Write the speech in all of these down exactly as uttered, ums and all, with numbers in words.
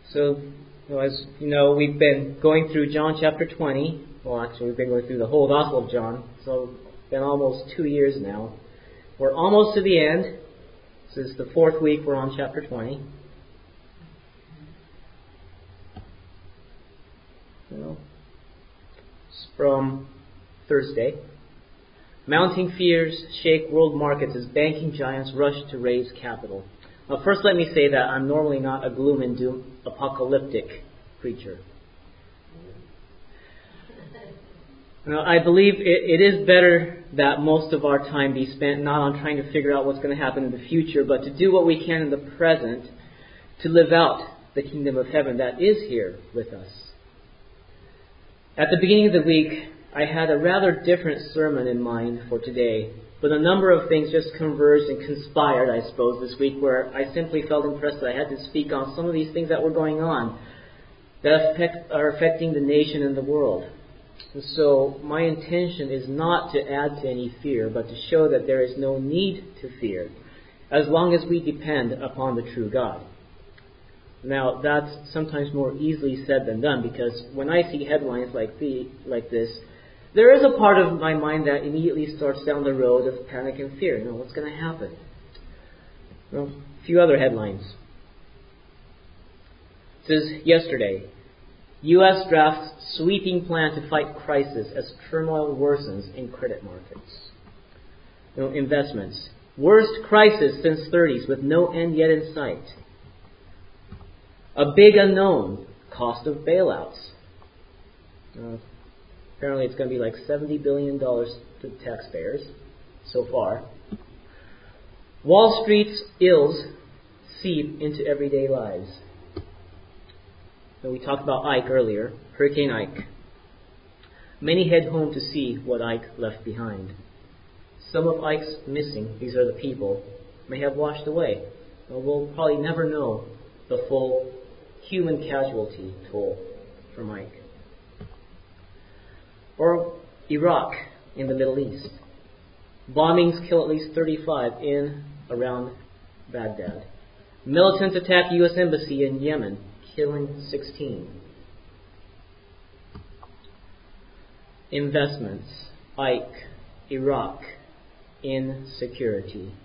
So, you know, as you know, we've been going through John chapter twenty. Well, actually, we've been going through the whole Gospel of John. So, it's been almost two years now. We're almost to the end. This is the fourth week. We're on chapter twenty. You know, it's from Thursday. Mounting fears shake world markets as banking giants rush to raise capital. Now, first, let me say that I'm normally not a gloom and doom apocalyptic preacher. Now, I believe it, it is better that most of our time be spent not on trying to figure out what's going to happen in the future, but to do what we can in the present to live out the kingdom of heaven that is here with us. At the beginning of the week, I had a rather different sermon in mind for today, but a number of things just converged and conspired, I suppose, this week, where I simply felt impressed that I had to speak on some of these things that were going on that affect, are affecting the nation and the world. And so my intention is not to add to any fear, but to show that there is no need to fear, as long as we depend upon the true God. Now, that's sometimes more easily said than done, because when I see headlines like the like this, there is a part of my mind that immediately starts down the road of panic and fear. You know, what's going to happen? Well, a few other headlines. It says, yesterday, U S drafts sweeping plan to fight crisis as turmoil worsens in credit markets. You know, investments. Worst crisis since thirties with no end yet in sight. A big unknown, cost of bailouts. Uh, apparently it's going to be like seventy billion dollars to taxpayers so far. Wall Street's ills seep into everyday lives. So we talked about Ike earlier, Hurricane Ike. Many head home to see what Ike left behind. Some of Ike's missing, these are the people, may have washed away. Well, we'll probably never know the full human casualty toll from Ike. Or Iraq in the Middle East. Bombings kill at least thirty-five in, around Baghdad. Militants attack U S Embassy in Yemen, killing sixteen. Investments. Ike, Iraq, insecurity.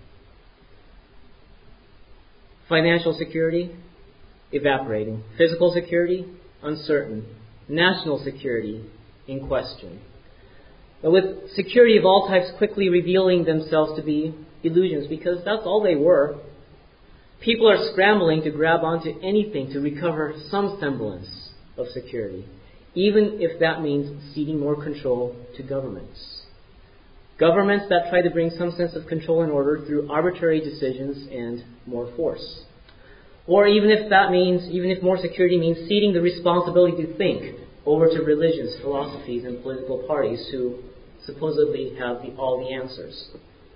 Financial security, evaporating. Physical security, uncertain. National security, in question. But with security of all types quickly revealing themselves to be illusions, because that's all they were. People are scrambling to grab onto anything to recover some semblance of security, even if that means ceding more control to governments. Governments that try to bring some sense of control and order through arbitrary decisions and more force. Or even if that means, even if more security means ceding the responsibility to think over to religions, philosophies, and political parties who supposedly have the, all the answers.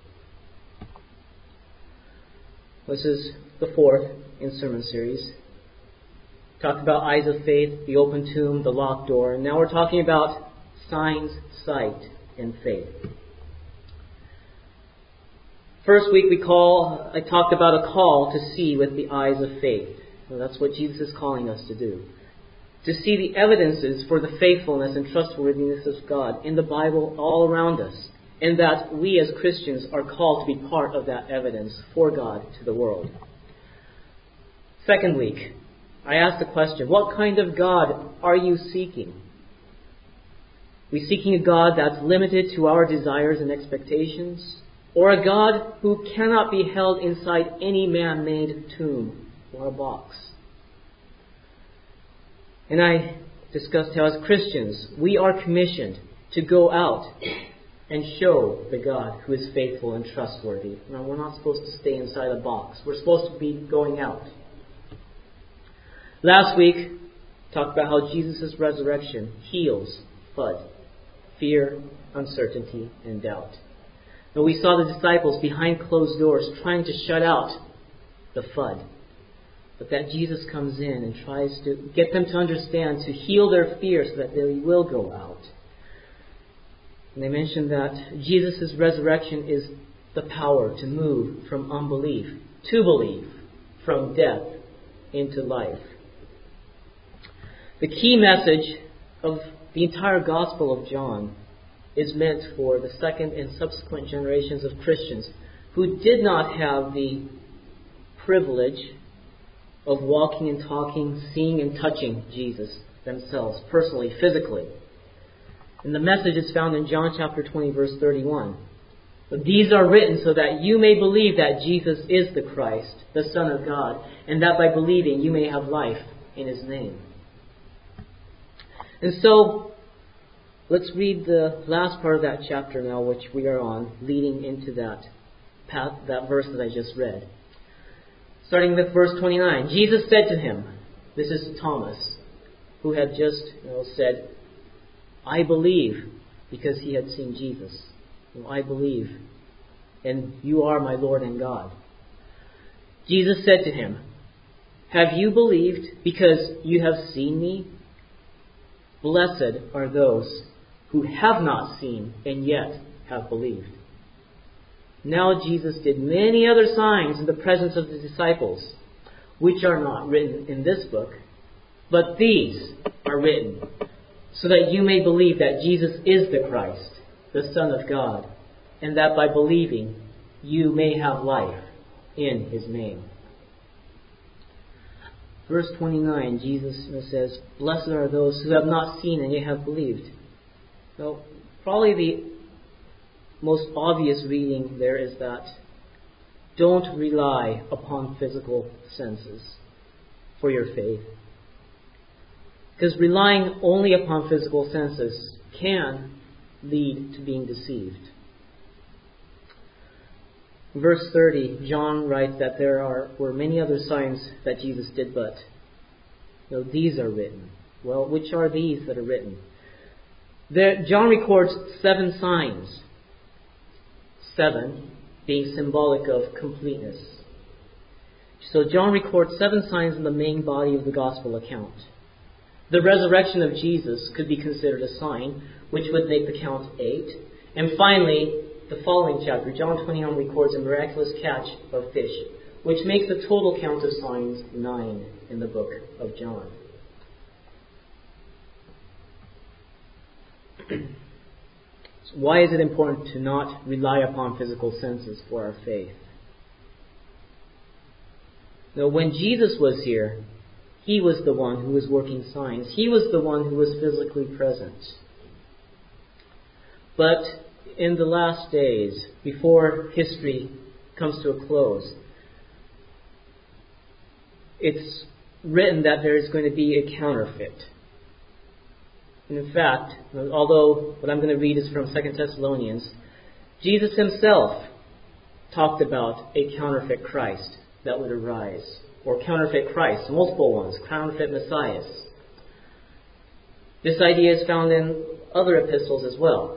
This is the fourth in sermon series. Talked about eyes of faith, the open tomb, the locked door, and now we're talking about signs, sight, and faith. First week we call, I talked about a call to see with the eyes of faith. Well, that's what Jesus is calling us to do. To see the evidences for the faithfulness and trustworthiness of God in the Bible all around us, and that we as Christians are called to be part of that evidence for God to the world. Second week, I asked the question, what kind of God are you seeking? Are we seeking a God that's limited to our desires and expectations? Or a God who cannot be held inside any man-made tomb or a box? And I discussed how as Christians, we are commissioned to go out and show the God who is faithful and trustworthy. Now, we're not supposed to stay inside a box. We're supposed to be going out. Last week, talked about how Jesus' resurrection heals F U D, fear, uncertainty, and doubt. And we saw the disciples behind closed doors trying to shut out the F U D. But that Jesus comes in and tries to get them to understand, to heal their fear so that they will go out. And they mentioned that Jesus' resurrection is the power to move from unbelief to belief, from death into life. The key message of the entire Gospel of John is meant for the second and subsequent generations of Christians who did not have the privilege of walking and talking, seeing and touching Jesus themselves, personally, physically. And the message is found in John chapter twenty, verse thirty-one. But these are written so that you may believe that Jesus is the Christ, the Son of God, and that by believing you may have life in His name. And so, let's read the last part of that chapter now, which we are on, leading into that path, that verse that I just read. Starting with verse twenty-nine. Jesus said to him, this is Thomas, who had just you know, said, I believe, because he had seen Jesus. You know, I believe, and you are my Lord and God. Jesus said to him, have you believed because you have seen me? Blessed are those who have not seen and yet have believed. Now Jesus did many other signs in the presence of the disciples, which are not written in this book, but these are written, so that you may believe that Jesus is the Christ, the Son of God, and that by believing you may have life in His name. Verse twenty-nine, Jesus says, blessed are those who have not seen and yet have believed. So, probably the most obvious reading there is that don't rely upon physical senses for your faith. Because relying only upon physical senses can lead to being deceived. Verse thirty, John writes that there are were many other signs that Jesus did, but you know, these are written. Well, which are these that are written? There, John records seven signs. Seven being symbolic of completeness. So John records seven signs in the main body of the gospel account. The resurrection of Jesus could be considered a sign, which would make the count eight. And finally, the following chapter, John twenty-one, records a miraculous catch of fish, which makes the total count of signs nine in the book of John. So why is it important to not rely upon physical senses for our faith? Now, when Jesus was here, He was the one who was working signs. He was the one who was physically present. But in the last days, before history comes to a close, it's written that there is going to be a counterfeit. And in fact, although what I'm going to read is from Second Thessalonians, Jesus Himself talked about a counterfeit Christ that would arise. Or counterfeit Christ, multiple ones, counterfeit Messiahs. This idea is found in other epistles as well.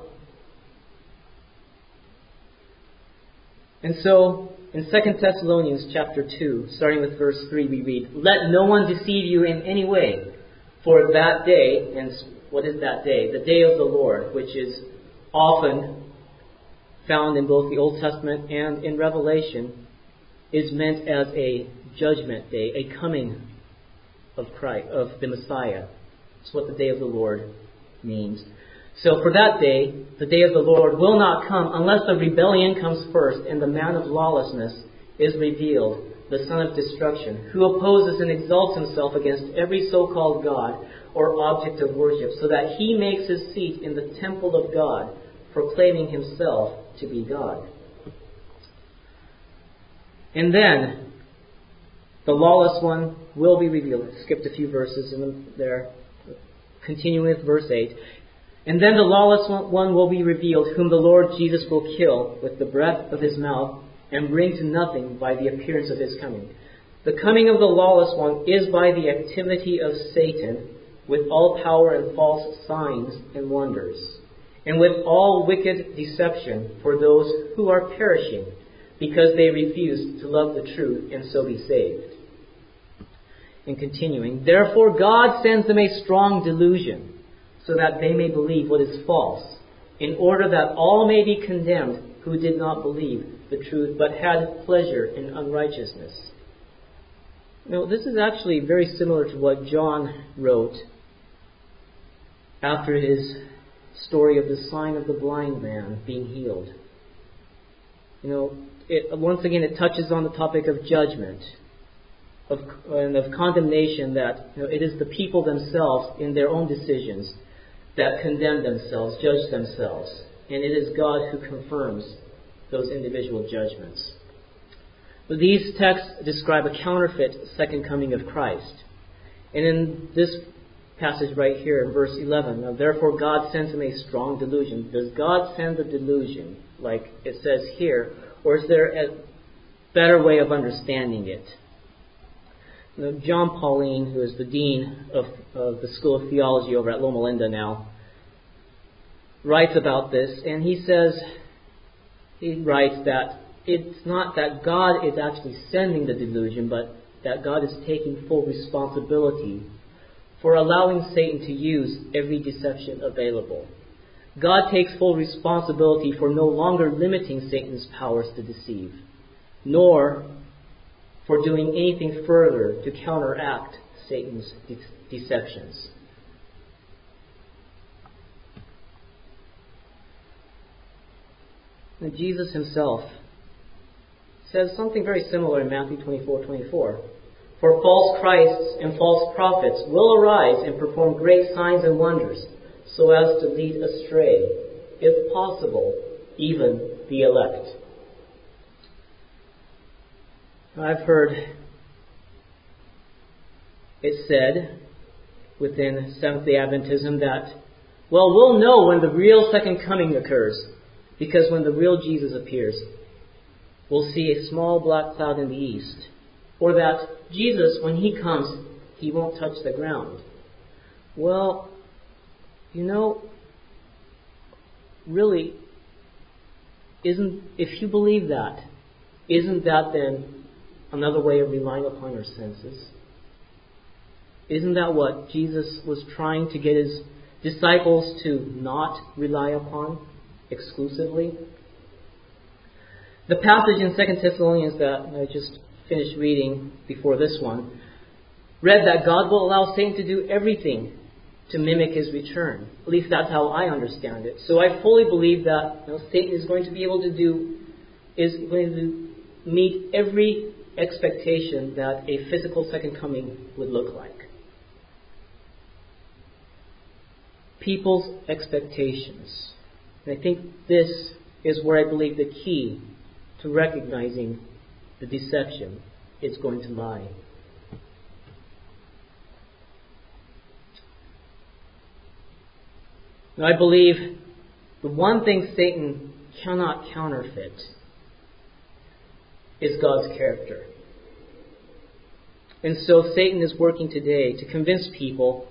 And so, in Second Thessalonians chapter two, starting with verse three, we read, let no one deceive you in any way, for that day, and what is that day? The day of the Lord, which is often found in both the Old Testament and in Revelation, is meant as a judgment day, a coming of Christ, of the Messiah. That's what the day of the Lord means. So for that day, the day of the Lord will not come unless the rebellion comes first and the man of lawlessness is revealed, the son of destruction, who opposes and exalts himself against every so-called God or object of worship, so that he makes his seat in the temple of God, proclaiming himself to be God. And then, the lawless one will be revealed. I skipped a few verses in there. Continuing with verse eight. And then the lawless one will be revealed, whom the Lord Jesus will kill with the breath of His mouth and bring to nothing by the appearance of His coming. The coming of the lawless one is by the activity of Satan, with all power and false signs and wonders, and with all wicked deception for those who are perishing, because they refuse to love the truth and so be saved. And continuing, therefore God sends them a strong delusion, so that they may believe what is false, in order that all may be condemned who did not believe the truth, but had pleasure in unrighteousness. Now, this is actually very similar to what John wrote after his story of the sign of the blind man being healed. You know, it, once again, it touches on the topic of judgment of, and of condemnation, that you know, it is the people themselves in their own decisions that condemn themselves, judge themselves. And it is God who confirms those individual judgments. But these texts describe a counterfeit second coming of Christ. And in this passage right here in verse eleven, now, therefore God sends him a strong delusion. Does God send the delusion, like it says here, or is there a better way of understanding it? Now, John Pauline, who is the dean of, of the School of Theology over at Loma Linda now, writes about this, and he says, he writes that it's not that God is actually sending the delusion, but that God is taking full responsibility for allowing Satan to use every deception available. God takes full responsibility for no longer limiting Satan's powers to deceive, nor for doing anything further to counteract Satan's de- deceptions. And Jesus himself says something very similar in Matthew twenty-four twenty-four. For false Christs and false prophets will arise and perform great signs and wonders, so as to lead astray, if possible, even the elect. I've heard it said within Seventh-day Adventism that, well, we'll know when the real second coming occurs, because when the real Jesus appears, we'll see a small black cloud in the east. Or that Jesus, when he comes, he won't touch the ground. Well, you know, really, isn't, if you believe that, isn't that then another way of relying upon our senses? Isn't that what Jesus was trying to get his disciples to not rely upon exclusively? The passage in Second Thessalonians that I just finished reading before this one read that God will allow Satan to do everything to mimic his return. At least that's how I understand it. So I fully believe that you know, Satan is going to be able to do, is going to meet every expectation that a physical second coming would look like. People's expectations. And I think this is where I believe the key to recognizing the deception is going to lie. Now, I believe the one thing Satan cannot counterfeit is God's character. And so Satan is working today to convince people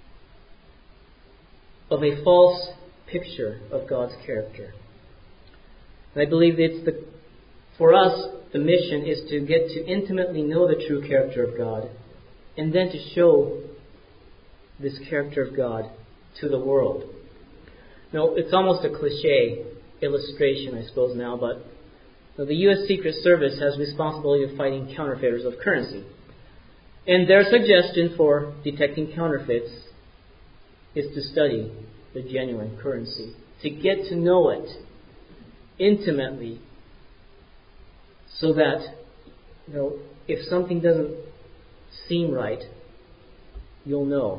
of a false picture of God's character. And I believe it's the, for us, the mission is to get to intimately know the true character of God, and then to show this character of God to the world. Now, it's almost a cliche illustration, I suppose now, but the U S Secret Service has responsibility of fighting counterfeiters of currency. And their suggestion for detecting counterfeits is to study the genuine currency, to get to know it intimately, so that, you know, if something doesn't seem right, you'll know.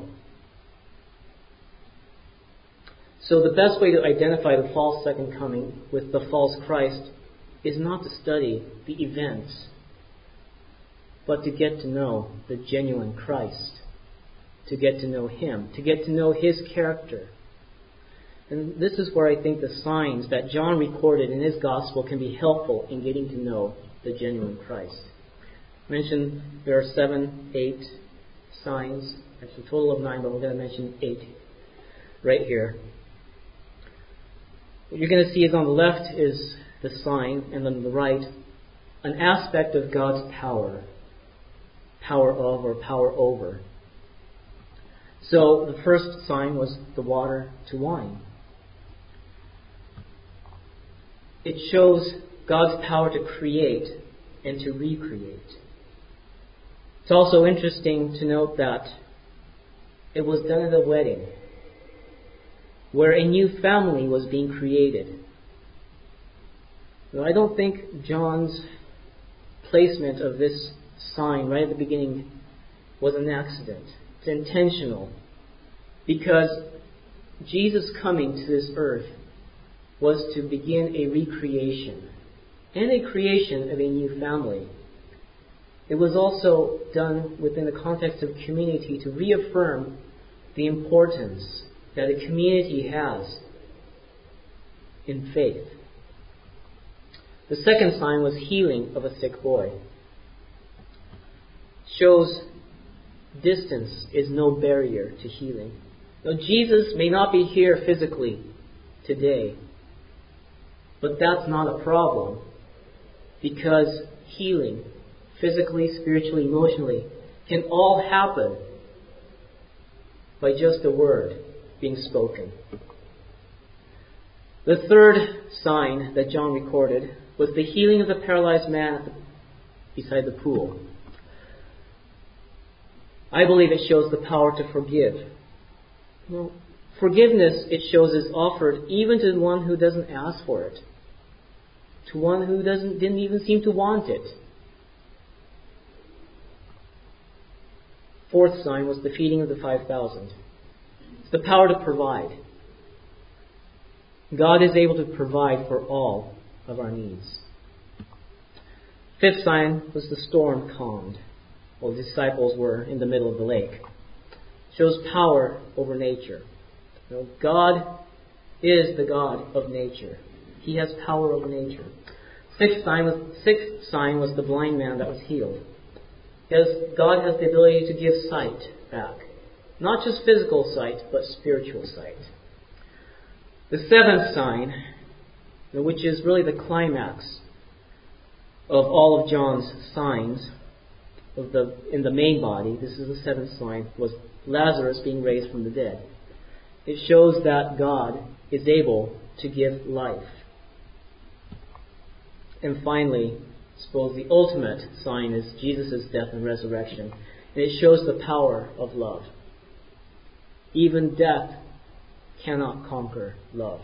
So the best way to identify the false second coming with the false Christ is not to study the events, but to get to know the genuine Christ, to get to know Him, to get to know His character. And this is where I think the signs that John recorded in his Gospel can be helpful in getting to know the genuine Christ. I mentioned there are seven, eight signs. That's a total of nine, but we're going to mention eight right here. What you're going to see is on the left is the sign, and on the right, an aspect of God's power. Power of or power over. So the first sign was the water to wine. It shows God's power to create and to recreate. It's also interesting to note that it was done at a wedding. where a new family was being created. Now, I don't think John's placement of this sign right at the beginning was an accident. It's intentional. Because Jesus coming to this earth was to begin a recreation and a creation of a new family. It was also done within the context of community to reaffirm the importance that a community has in faith. The second sign was healing of a sick boy. Shows distance is no barrier to healing. Now, Jesus may not be here physically today, but that's not a problem, because healing, physically, spiritually, emotionally, can all happen by just a word being spoken. The third sign that John recorded was the healing of the paralyzed man beside the pool. I believe it shows the power to forgive. Well, forgiveness, it shows, is offered even to the one who doesn't ask for it, to one who doesn't didn't even seem to want it. Fourth sign was the feeding of the five thousand. It's the power to provide. God is able to provide for all of our needs. Fifth sign was the storm calmed. Well, the disciples were in the middle of the lake. It shows power over nature. You know, God is the God of nature. He has power over nature. Sixth sign was, sixth sign was the blind man that was healed. Because God has the ability to give sight back. Not just physical sight, but spiritual sight. The seventh sign, which is really the climax of all of John's signs of the in the main body, this is the seventh sign, was Lazarus being raised from the dead. It shows that God is able to give life. And finally, I suppose the ultimate sign is Jesus' death and resurrection. And it shows the power of love. Even death cannot conquer love.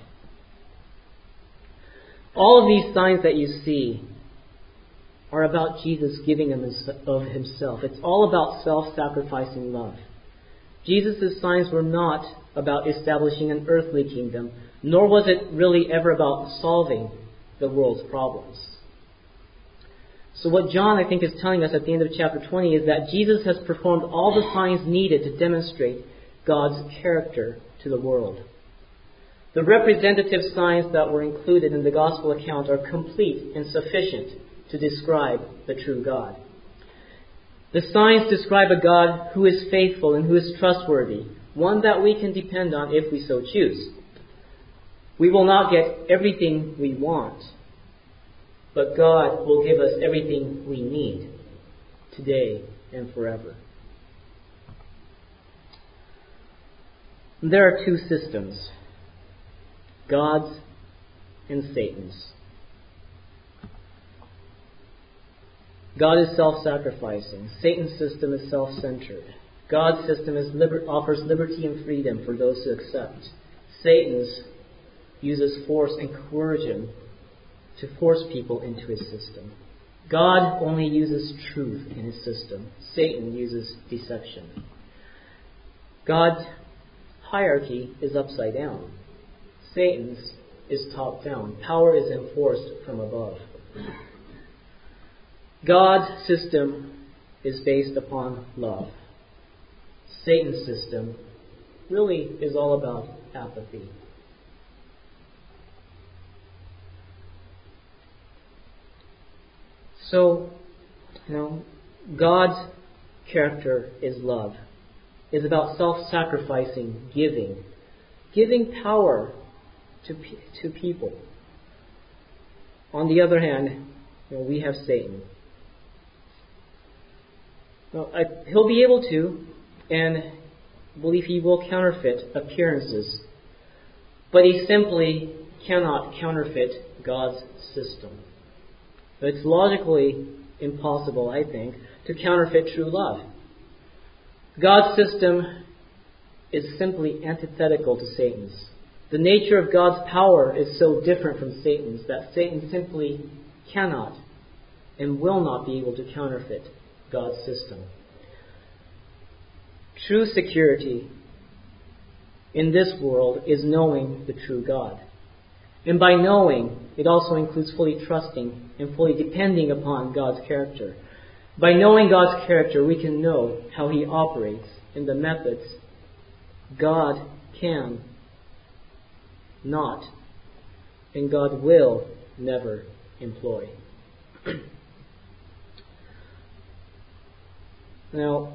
All of these signs that you see are about Jesus giving of himself. It's all about self-sacrificing love. Jesus' signs were not about establishing an earthly kingdom, nor was it really ever about solving the world's problems. So what John, I think, is telling us at the end of chapter twenty is that Jesus has performed all the signs needed to demonstrate God's character to the world. The representative signs that were included in the gospel account are complete and sufficient to describe the true God. The signs describe a God who is faithful and who is trustworthy, one that we can depend on if we so choose. We will not get everything we want, but God will give us everything we need today and forever. There are two systems, God's and Satan's. God is self-sacrificing. Satan's system is self-centered. God's system is liber- offers liberty and freedom for those who accept. Satan's uses force and coercion to force people into his system. God only uses truth in his system. Satan uses deception. God's hierarchy is upside down. Satan's is top down. Power is enforced from above. God's system is based upon love. Satan's system really is all about apathy. So, you know, God's character is love. It's about self-sacrificing, giving. Giving power to, to people. On the other hand, you know, we have Satan. Well, I, he'll be able to, and believe he will counterfeit appearances. But he simply cannot counterfeit God's system. It's logically impossible, I think, to counterfeit true love. God's system is simply antithetical to Satan's. The nature of God's power is so different from Satan's that Satan simply cannot and will not be able to counterfeit God's system. True security in this world is knowing the true God. And by knowing, it also includes fully trusting and fully depending upon God's character. By knowing God's character, we can know how He operates and the methods God can not and God will never employ. Now,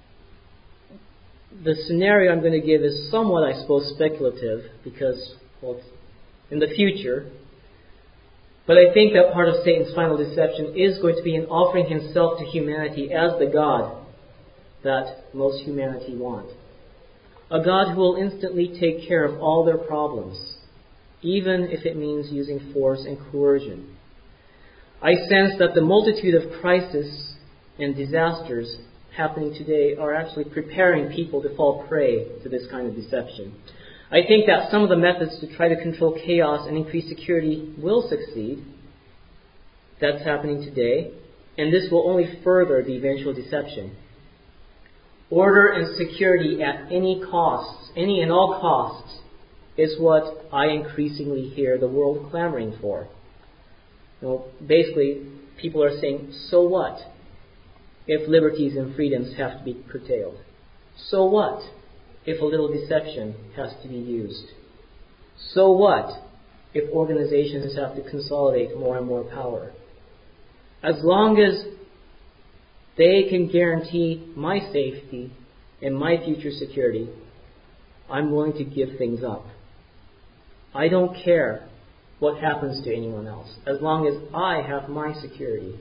the scenario I'm going to give is somewhat, I suppose, speculative because, well, it's in the future. But I think that part of Satan's final deception is going to be in offering himself to humanity as the God that most humanity want. A God who will instantly take care of all their problems, even if it means using force and coercion. I sense that the multitude of crises and disasters happening today are actually preparing people to fall prey to this kind of deception. I think that some of the methods to try to control chaos and increase security will succeed. That's happening today, and this will only further the eventual deception. Order and security at any costs, any and all costs, is what I increasingly hear the world clamoring for. You know, basically, people are saying, so what if liberties and freedoms have to be curtailed? So what if a little deception has to be used? So what if organizations have to consolidate more and more power? As long as they can guarantee my safety and my future security, I'm willing to give things up. I don't care what happens to anyone else, as long as I have my security.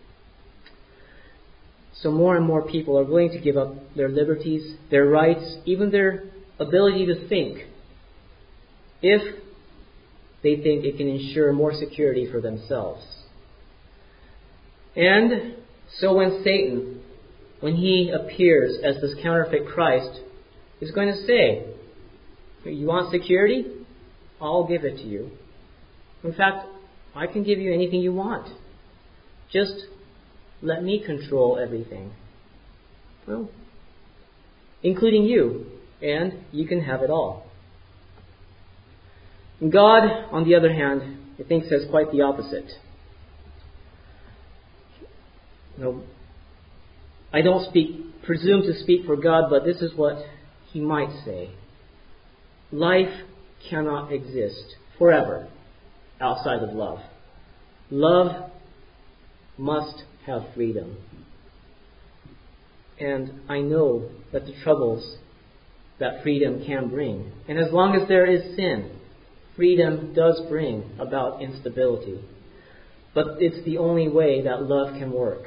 So more and more people are willing to give up their liberties, their rights, even their ability to think, if they think it can ensure more security for themselves. And so when Satan, when he appears as this counterfeit Christ, is going to say, you want security? I'll give it to you. In fact, I can give you anything you want. Just let me control everything. Well, including you, and you can have it all. God, on the other hand, I think says quite the opposite. You know, I don't speak, presume to speak for God, but this is what He might say. Life cannot exist forever outside of love. Love must have freedom. And I know that the troubles that freedom can bring. And as long as there is sin, freedom does bring about instability. But it's the only way that love can work.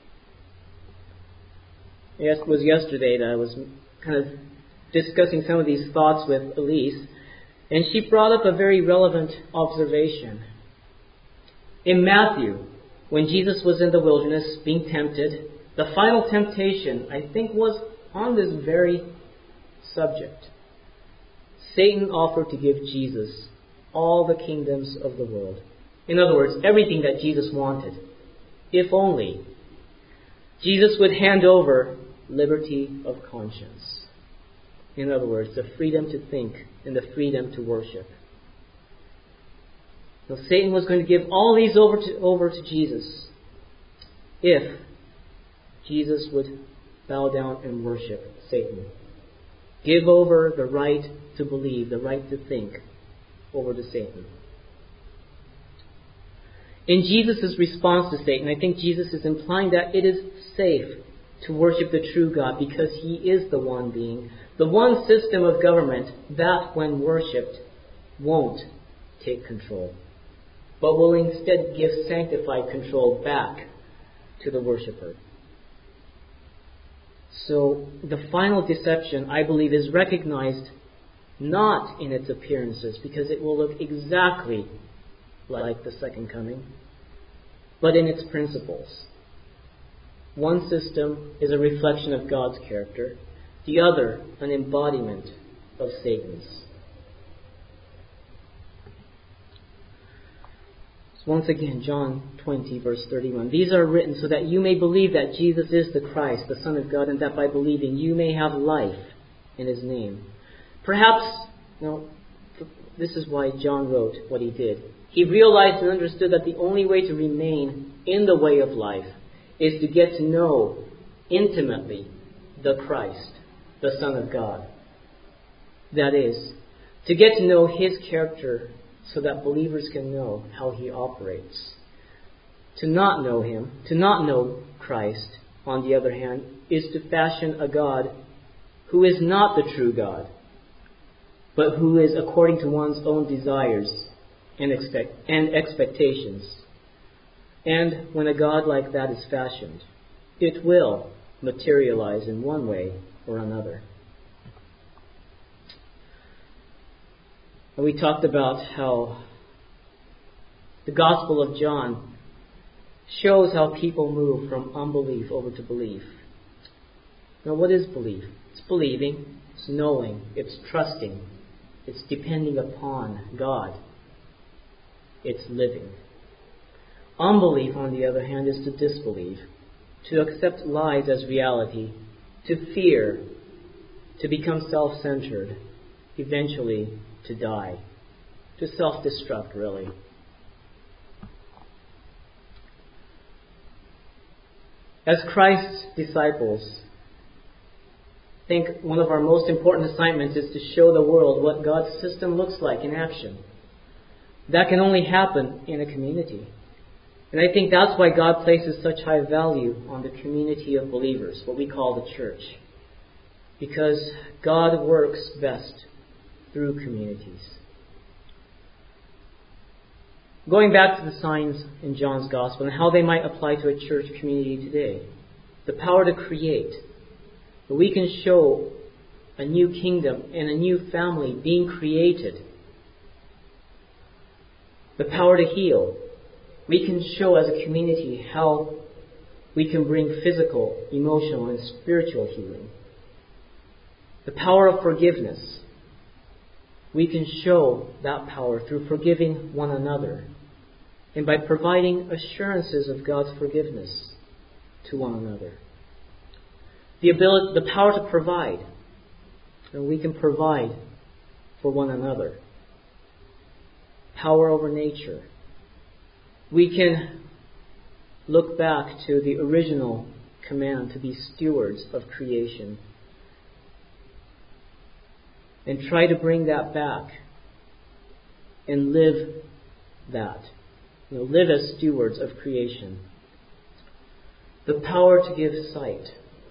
It was yesterday that I was kind of discussing some of these thoughts with Elise, and she brought up a very relevant observation. In Matthew, when Jesus was in the wilderness being tempted, the final temptation, I think, was on this very subject. Satan offered to give Jesus all the kingdoms of the world. In other words, everything that Jesus wanted, if only Jesus would hand over liberty of conscience. In other words, the freedom to think and the freedom to worship. Now, Satan was going to give all these over to, over to Jesus if Jesus would bow down and worship Satan. Give over the right to believe, the right to think, over to Satan. In Jesus' response to Satan, I think Jesus is implying that it is safe to worship the true God because He is the one being, the one system of government that, when worshipped, won't take control, but will instead give sanctified control back to the worshipper. So the final deception, I believe, is recognized not in its appearances, because it will look exactly like the second coming, but in its principles. One system is a reflection of God's character, the other an embodiment of Satan's. So once again, John twenty, verse thirty-one. These are written so that you may believe that Jesus is the Christ, the Son of God, and that by believing you may have life in His name. Perhaps, no, this is why John wrote what he did. He realized and understood that the only way to remain in the way of life is to get to know intimately the Christ, the Son of God. That is, to get to know His character so that believers can know how He operates. To not know Him, to not know Christ, on the other hand, is to fashion a God who is not the true God, but who is according to one's own desires and expect and expectations. And when a God like that is fashioned, it will materialize in one way or another. And we talked about how the Gospel of John shows how people move from unbelief over to belief. Now, what is belief? It's believing, it's knowing, it's trusting, it's depending upon God, it's living. Unbelief, on the other hand, is to disbelieve, to accept lies as reality, to fear, to become self-centered, eventually to die, to self-destruct, really. As Christ's disciples, I think one of our most important assignments is to show the world what God's system looks like in action. That can only happen in a community. And I think that's why God places such high value on the community of believers, what we call the church. Because God works best through communities. Going back to the signs in John's Gospel and how they might apply to a church community today. The power to create. That we can show a new kingdom and a new family being created. The power to heal. We can show as a community how we can bring physical, emotional, and spiritual healing. The power of forgiveness. We can show that power through forgiving one another and by providing assurances of God's forgiveness to one another. The ability, the power to provide. And we can provide for one another. Power over nature. We can look back to the original command to be stewards of creation and try to bring that back and live that. You know, live as stewards of creation. The power to give sight.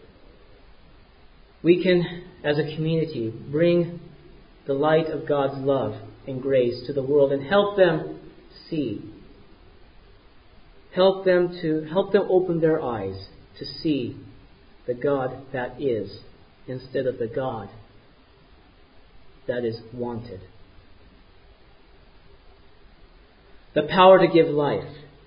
We can, as a community, bring the light of God's love and grace to the world and help them see. Help them to help them open their eyes to see the God that is instead of the God that is wanted. The power to give life.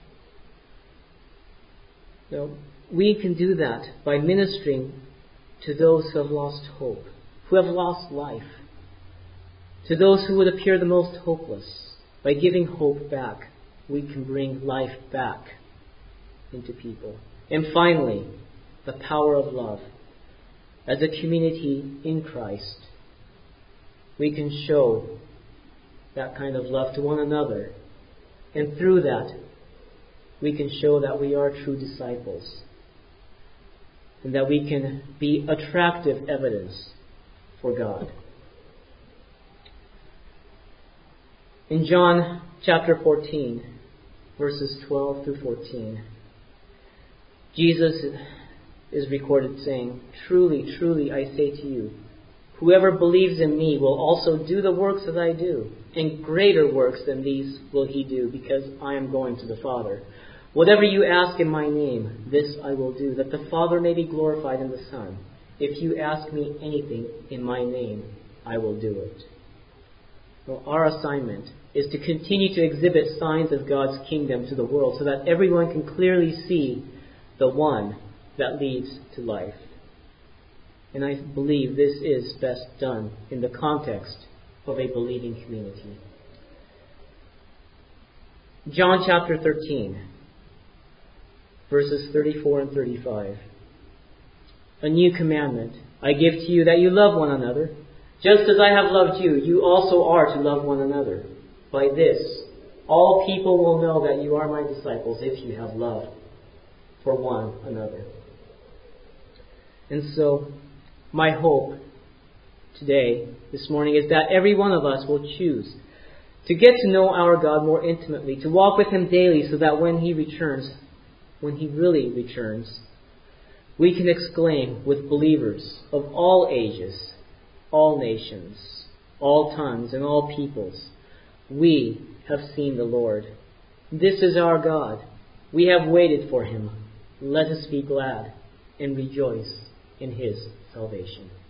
So we can do that by ministering to those who have lost hope, who have lost life, to those who would appear the most hopeless. By giving hope back, we can bring life back into people. And finally, the power of love. As a community in Christ, we can show that kind of love to one another. And through that, we can show that we are true disciples. And that we can be attractive evidence for God. In John chapter fourteen, verses twelve through fourteen, Jesus is recorded saying, "Truly, truly, I say to you, whoever believes in me will also do the works that I do, and greater works than these will he do, because I am going to the Father. Whatever you ask in my name, this I will do, that the Father may be glorified in the Son. If you ask me anything in my name, I will do it." Well, our assignment is to continue to exhibit signs of God's kingdom to the world so that everyone can clearly see the one that leads to life. And I believe this is best done in the context of a believing community. John chapter thirteen, verses thirty-four and thirty-five. A new commandment I give to you, that you love one another. Just as I have loved you, you also are to love one another. By this, all people will know that you are my disciples, if you have love for one another. And so, my hope today, this morning, is that every one of us will choose to get to know our God more intimately, to walk with Him daily, so that when He returns, when He really returns, we can exclaim with believers of all ages, all nations, all tongues, and all peoples, we have seen the Lord. This is our God. We have waited for Him. Let us be glad and rejoice in His salvation.